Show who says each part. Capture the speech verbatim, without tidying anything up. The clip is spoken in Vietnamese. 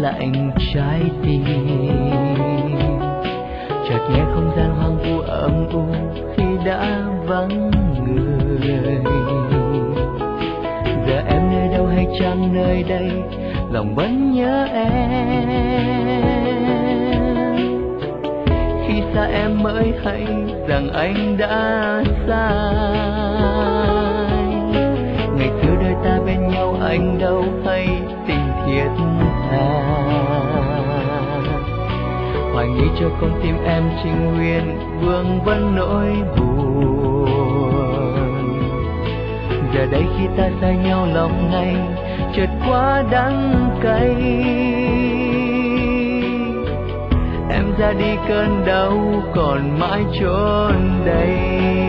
Speaker 1: lạnh trái tim. Chợt nghe không gian hoang vu âm u khi đã vắng người. Giờ em nơi đâu hay chăng nơi đây, lòng vẫn nhớ em. Khi xa em mới hay rằng anh đã sai. Ngày xưa đôi ta bên nhau anh đâu hay tình thiết tha. Hoài nghi cho con tim em trinh nguyên vương vấn nỗi buồn. Giờ đây khi ta xa nhau lòng này chợt quá đắng cay. Em ra đi cơn đau còn mãi chốn đây.